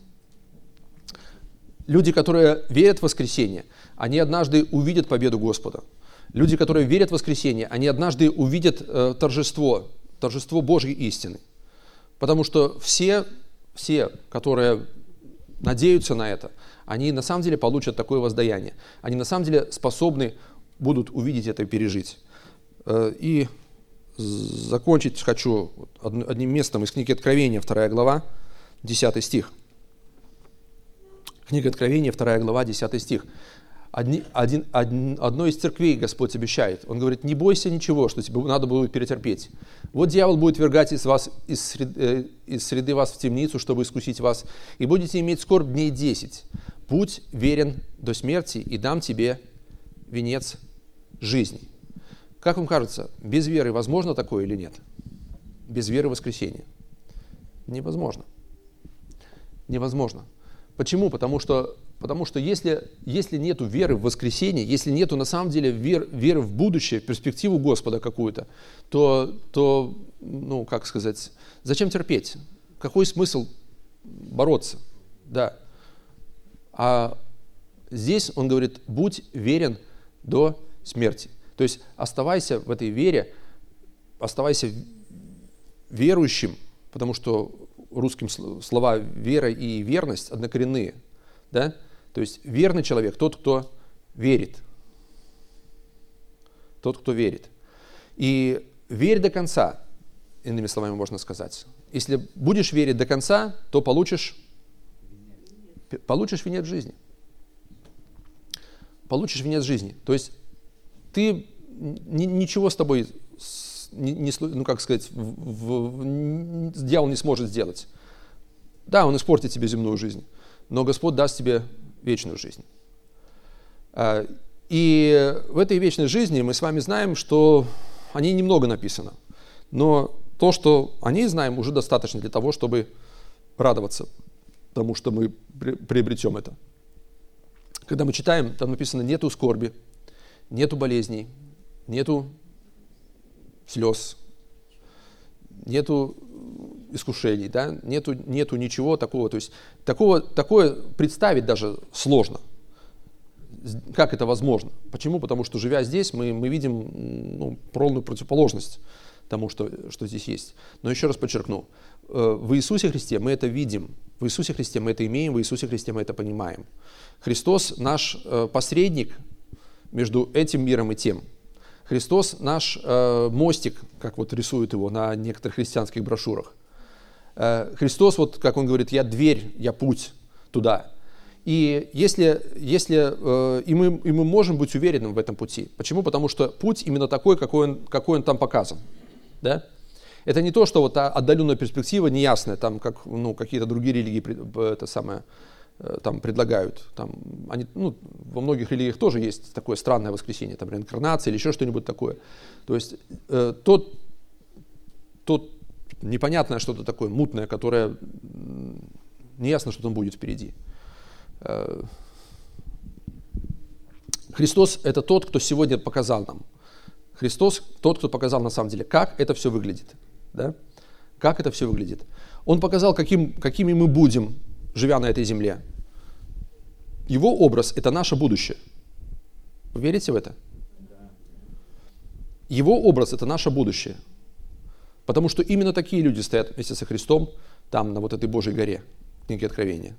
Люди, которые верят в воскресение, они однажды увидят победу Господа. Люди, которые верят в воскресение, они однажды увидят э, торжество, торжество Божьей истины. Потому что все, все, которые надеются на это, они на самом деле получат такое воздаяние. Они на самом деле способны будут увидеть это и пережить. И закончить хочу одним местом из книги Откровения, вторая глава, десятый стих. Книга Откровения, вторая глава, десятый стих. Одни, один, один, одной из церквей Господь обещает. Он говорит: не бойся ничего, что тебе надо будет перетерпеть. Вот дьявол будет вергать из, вас, из, среды, из среды вас в темницу, чтобы искусить вас, и будете иметь скорбь дней десять. Будь верен до смерти, и дам тебе венец жизни. Как вам кажется, без веры возможно такое или нет? Без веры воскресения? Невозможно. Невозможно. Почему? Потому что, потому что если, если нет веры в воскресение, если нет на самом деле вер, веры в будущее, в перспективу Господа какую-то, то, то, ну, как сказать, зачем терпеть? Какой смысл бороться? Да. А здесь он говорит: будь верен до смерти. То есть оставайся в этой вере, оставайся верующим, потому что русским слова «вера» и «верность» однокоренные. Да? То есть верный человек – тот, кто верит. Тот, кто верит. И верь до конца, иными словами можно сказать. Если будешь верить до конца, то получишь, получишь венец жизни. Получишь венец жизни. То есть ты ни, ничего с тобой, не, не, ну как сказать, в, в, дьявол не сможет сделать. Да, он испортит тебе земную жизнь, но Господь даст тебе вечную жизнь. И в этой вечной жизни мы с вами знаем, что о ней немного написано. Но то, что о ней знаем, уже достаточно для того, чтобы радоваться тому, что мы приобретем это. Когда мы читаем, там написано: нету скорби, нету болезней, нету слез, нету искушений, да? нету, нету ничего такого. То есть такого, такое представить даже сложно. Как это возможно? Почему? Потому что, живя здесь, мы, мы видим ну, полную противоположность тому, что, что здесь есть. Но еще раз подчеркну, в Иисусе Христе мы это видим, в Иисусе Христе мы это имеем, в Иисусе Христе мы это понимаем. Христос наш посредник между этим миром и тем. Христос наш мостик, как вот рисуют его на некоторых христианских брошюрах. Христос, вот как он говорит, я дверь, я путь туда. И, если, если, э, и, мы, и мы можем быть уверены в этом пути. Почему? Потому что путь именно такой, какой он, какой он там показан. Да? Это не то, что вот отдаленная перспектива неясная, там, как ну, какие-то другие религии это самое, там, предлагают. Там, они, ну, во многих религиях тоже есть такое странное воскресение, там, реинкарнация или еще что-нибудь такое. То есть э, тот, тот непонятное что-то такое, мутное, которое неясно, что там будет впереди. Христос – это тот, кто сегодня показал нам. Христос – тот, кто показал на самом деле, как это все выглядит. Да? Как это все выглядит. Он показал, каким, какими мы будем, живя на этой земле. Его образ – это наше будущее. Вы верите в это? Его образ – это наше будущее. Потому что именно такие люди стоят вместе со Христом там, на вот этой Божьей горе, в книге Откровения.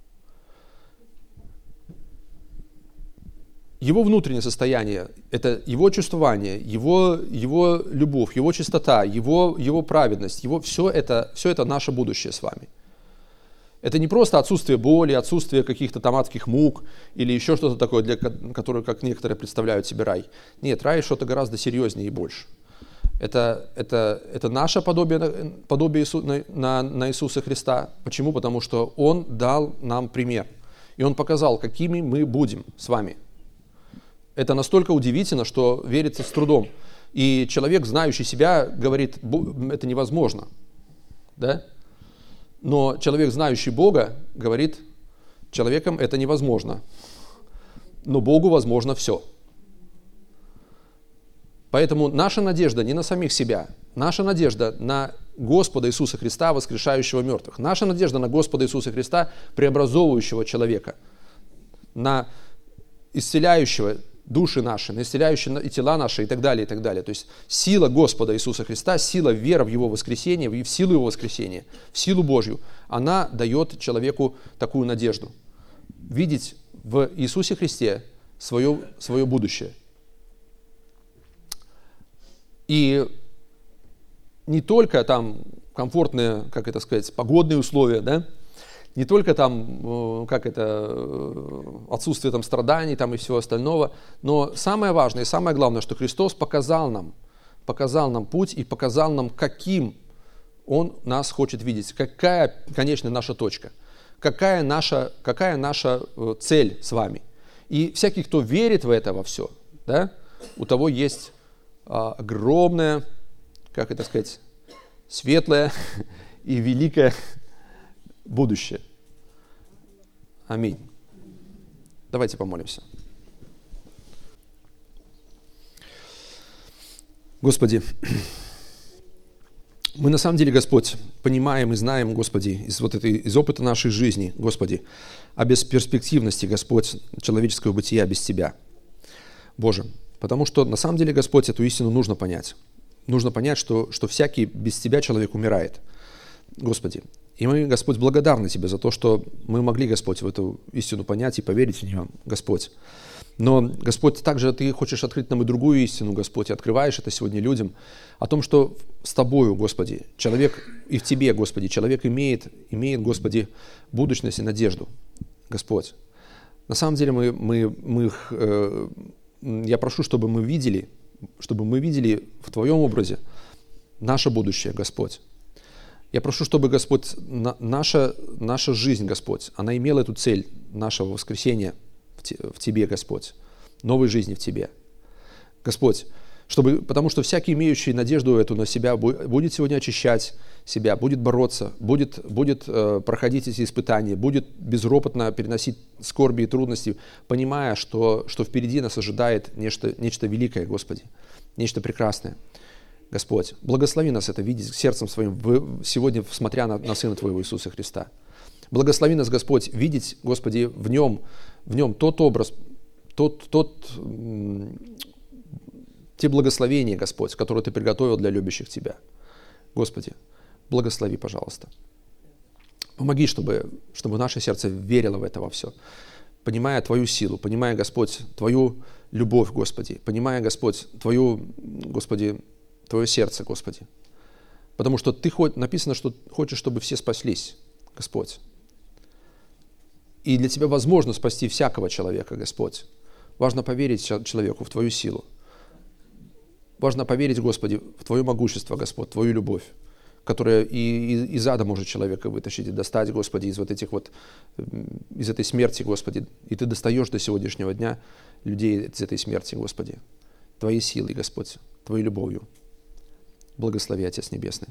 Его внутреннее состояние, это его чувствование, его, его любовь, его чистота, его, его праведность, его, все, это, все это наше будущее с вами. Это не просто отсутствие боли, отсутствие каких-то там адских мук или еще что-то такое, для которого, как некоторые представляют себе рай. Нет, рай что-то гораздо серьезнее и больше. Это, это, это наше подобие, подобие Иису, на, на, на Иисуса Христа. Почему? Потому что Он дал нам пример. И Он показал, какими мы будем с вами. Это настолько удивительно, что верится с трудом. И человек, знающий себя, говорит, это невозможно. Да? Но человек, знающий Бога, говорит, человеком это невозможно. Но Богу возможно все. Поэтому наша надежда не на самих себя. Наша надежда на Господа Иисуса Христа, воскрешающего мертвых. Наша надежда на Господа Иисуса Христа, преобразовывающего человека. На исцеляющего души наши, на исцеляющие и тела наши и так далее, и так далее. То есть сила Господа Иисуса Христа, сила веры в Его воскресение, в силу Его воскресения, в силу Божью, она дает человеку такую надежду. Видеть в Иисусе Христе свое, свое будущее. И не только там комфортные, как это сказать, погодные условия, да, не только там, как это, отсутствие там страданий там и всего остального, но самое важное и самое главное, что Христос показал нам, показал нам путь и показал нам, каким Он нас хочет видеть, какая, конечно, наша точка, какая наша, какая наша цель с вами. И всякий, кто верит в это во все, да, у того есть а, огромное, как это сказать, светлое и великое будущее. Аминь. Давайте помолимся. Господи, мы на самом деле, Господь, понимаем и знаем, Господи, из, вот этой, из опыта нашей жизни, Господи, о бесперспективности, Господь, человеческого бытия без Тебя. Боже, потому что на самом деле, Господь, эту истину нужно понять. Нужно понять, что, что всякий без Тебя человек умирает. Господи, и мы, Господь, благодарны Тебе за то, что мы могли, Господь, в эту истину понять и поверить в нее, Господь. Но, Господь, также Ты хочешь открыть нам и другую истину, Господь, и открываешь это сегодня людям, о том, что с Тобою, Господи, человек, и в Тебе, Господи, человек имеет, имеет, Господи, будущность и надежду, Господь. На самом деле мы, мы, мы, я прошу, чтобы мы видели, чтобы мы видели в Твоем образе наше будущее, Господь. Я прошу, чтобы, Господь, на, наша, наша жизнь, Господь, она имела эту цель нашего воскресения в, те, в Тебе, Господь, новой жизни в Тебе. Господь, чтобы, потому что всякий, имеющий надежду эту на себя, будет сегодня очищать себя, будет бороться, будет, будет э, проходить эти испытания, будет безропотно переносить скорби и трудности, понимая, что, что впереди нас ожидает нечто, нечто великое, Господи, нечто прекрасное. Господь, благослови нас это видеть сердцем своим в, сегодня, смотря на, на Сына Твоего Иисуса Христа. Благослови нас, Господь, видеть, Господи, в Нем, в Нем тот образ, тот, тот, те благословения, Господь, которые Ты приготовил для любящих Тебя. Господи, благослови, пожалуйста. Помоги, чтобы, чтобы наше сердце верило в это во все, понимая Твою силу, понимая, Господь, Твою любовь, Господи, понимая, Господь, Твою, Господи, Твое сердце, Господи. Потому что Ты, написано, что хочешь, чтобы все спаслись, Господь. И для Тебя возможно спасти всякого человека, Господь. Важно поверить человеку в Твою силу. Важно поверить, Господи, в Твое могущество, Господь, Твою любовь, которая и, и, из ада может человека вытащить и достать, Господи, из вот этих вот, из этой смерти, Господи. И Ты достаешь до сегодняшнего дня людей из этой смерти, Господи. Твоей силой, Господь, Твоей любовью. Благослови, Отец Небесный.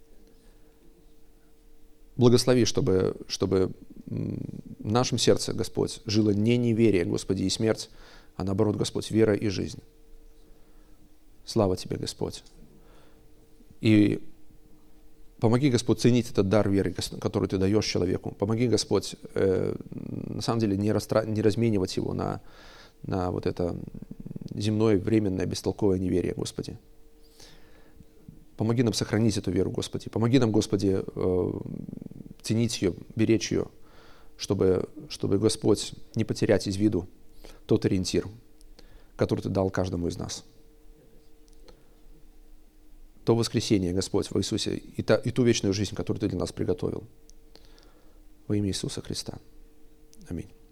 Благослови, чтобы, чтобы в нашем сердце, Господь, жило не неверие, Господи, и смерть, а наоборот, Господь, вера и жизнь. Слава Тебе, Господь. И помоги, Господь, ценить этот дар веры, который Ты даешь человеку. Помоги, Господь, э, на самом деле не, растра... не разменивать его на, на вот это земное, временное, бестолковое неверие, Господи. Помоги нам сохранить эту веру, Господи. Помоги нам, Господи, э, ценить ее, беречь ее, чтобы, чтобы, Господь, не потерять из виду тот ориентир, который Ты дал каждому из нас. То воскресение, Господь, в Иисусе, и, та, и ту вечную жизнь, которую Ты для нас приготовил. Во имя Иисуса Христа. Аминь.